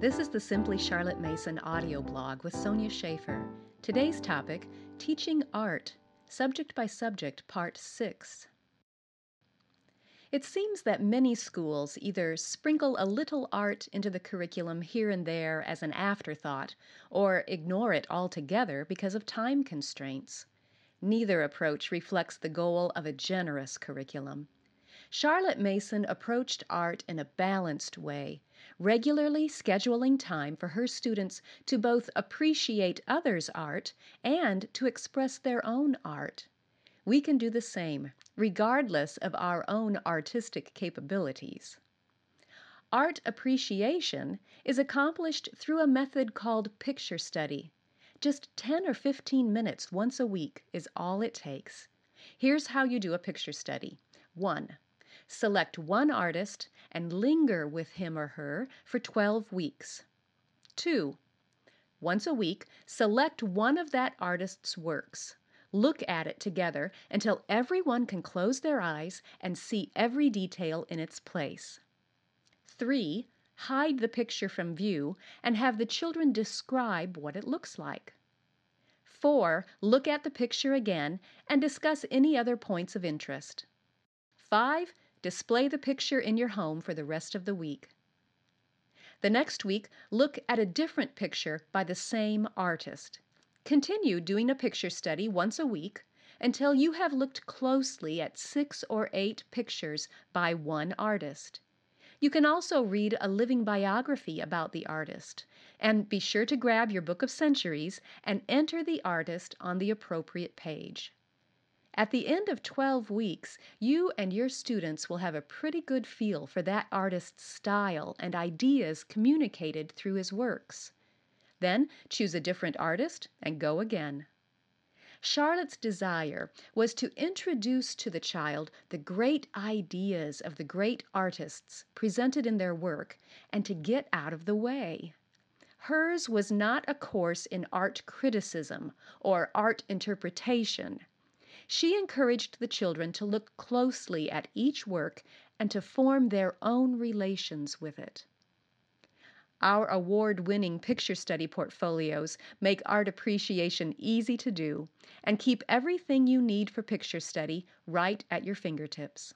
This is the Simply Charlotte Mason audio blog with Sonia Schaefer. Today's topic, Teaching Art, Subject by Subject, Part 6. It seems that many schools either sprinkle a little art into the curriculum here and there as an afterthought, or ignore it altogether because of time constraints. Neither approach reflects the goal of a generous curriculum. Charlotte Mason approached art in a balanced way, regularly scheduling time for her students to both appreciate others' art and to express their own art. We can do the same, regardless of our own artistic capabilities. Art appreciation is accomplished through a method called picture study. Just 10 or 15 minutes once a week is all it takes. Here's how you do a picture study. 1. Select one artist and linger with him or her for 12 weeks. 2. Once a week, select one of that artist's works. Look at it together until everyone can close their eyes and see every detail in its place. 3. Hide the picture from view and have the children describe what it looks like. 4. Look at the picture again and discuss any other points of interest. 5. Display the picture in your home for the rest of the week. The next week, look at a different picture by the same artist. Continue doing a picture study once a week until you have looked closely at 6 or 8 pictures by one artist. You can also read a living biography about the artist, and be sure to grab your book of centuries and enter the artist on the appropriate page. At the end of 12 weeks, you and your students will have a pretty good feel for that artist's style and ideas communicated through his works. Then choose a different artist and go again. Charlotte's desire was to introduce to the child the great ideas of the great artists presented in their work and to get out of the way. Hers was not a course in art criticism or art interpretation. She encouraged the children to look closely at each work and to form their own relations with it. Our award-winning picture study portfolios make art appreciation easy to do and keep everything you need for picture study right at your fingertips.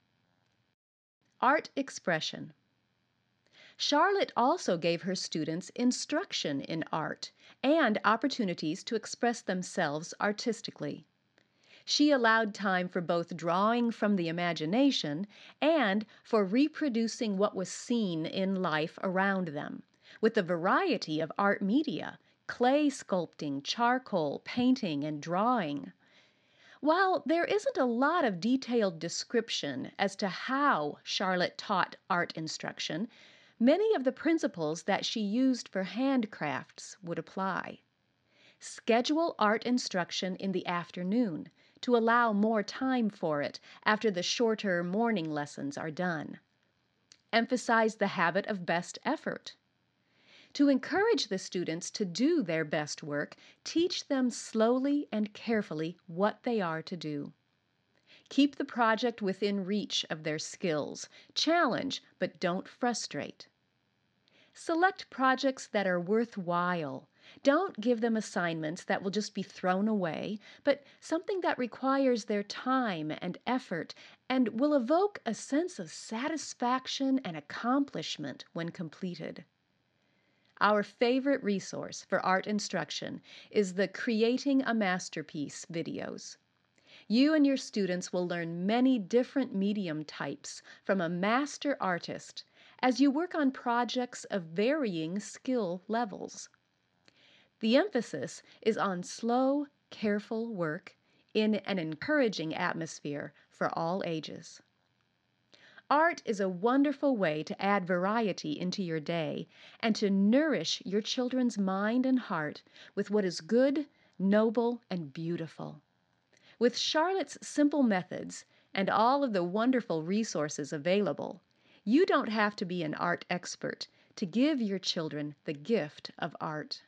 Art expression. Charlotte also gave her students instruction in art and opportunities to express themselves artistically. She allowed time for both drawing from the imagination and for reproducing what was seen in life around them, with a variety of art media, clay sculpting, charcoal, painting, and drawing. While there isn't a lot of detailed description as to how Charlotte taught art instruction, many of the principles that she used for handcrafts would apply. Schedule art instruction in the afternoon to allow more time for it after the shorter morning lessons are done. Emphasize the habit of best effort. To encourage the students to do their best work, teach them slowly and carefully what they are to do. Keep the project within reach of their skills. Challenge, but don't frustrate. Select projects that are worthwhile. Don't give them assignments that will just be thrown away, but something that requires their time and effort and will evoke a sense of satisfaction and accomplishment when completed. Our favorite resource for art instruction is the Creating a Masterpiece videos. You and your students will learn many different medium types from a master artist as you work on projects of varying skill levels. The emphasis is on slow, careful work in an encouraging atmosphere for all ages. Art is a wonderful way to add variety into your day and to nourish your children's mind and heart with what is good, noble, and beautiful. With Charlotte's simple methods and all of the wonderful resources available, you don't have to be an art expert to give your children the gift of art.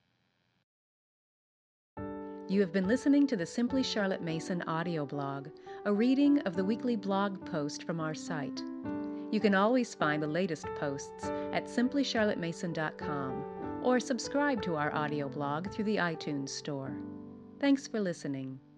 You have been listening to the Simply Charlotte Mason audio blog, a reading of the weekly blog post from our site. You can always find the latest posts at simplycharlottemason.com or subscribe to our audio blog through the iTunes Store. Thanks for listening.